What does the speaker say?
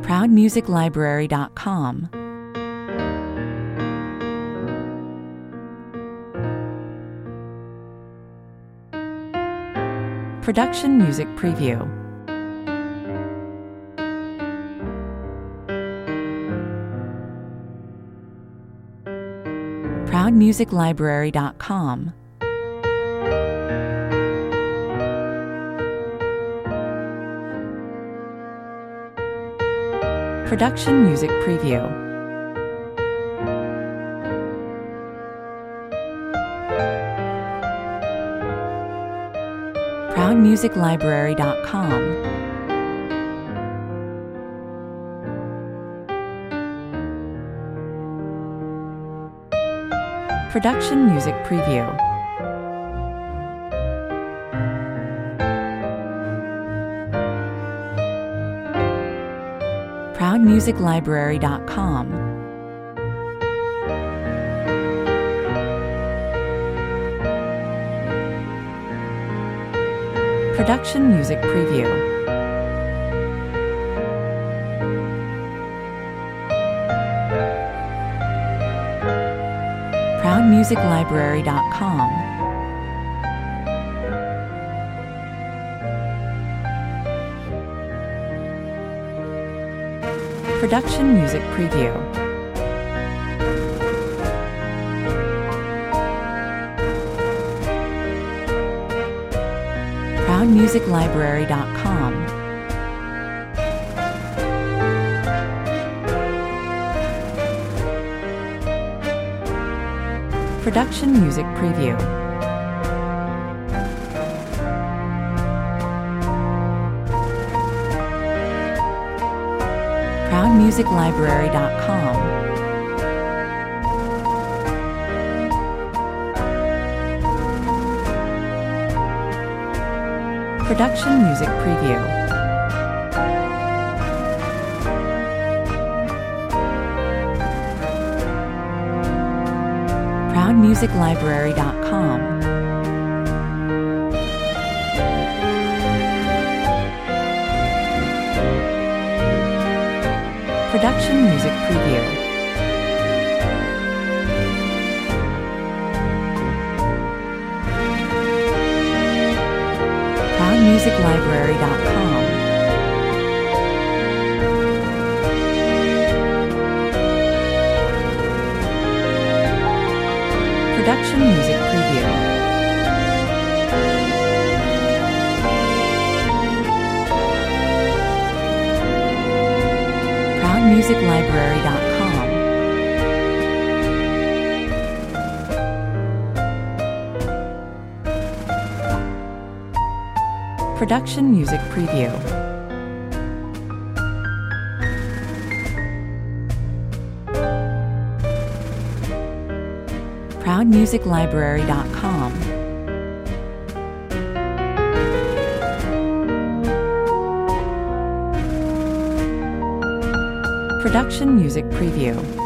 ProudMusicLibrary.com. Production Music Preview. ProudMusicLibrary.com. Production Music Preview. ProudMusicLibrary.com. Production Music Preview. ProudMusicLibrary.com. Production Music Preview. ProudMusicLibrary.com. Production Music Preview. ProudMusicLibrary.com. Production Music Preview. ProudMusicLibrary.com. Production Music Preview. ProudMusicLibrary.com. Production Music Preview. ProudMusicLibrary.com. Production Music Preview. ProudMusicLibrary.com. Production Music Preview. ProudMusicLibrary.com. Production Music Preview.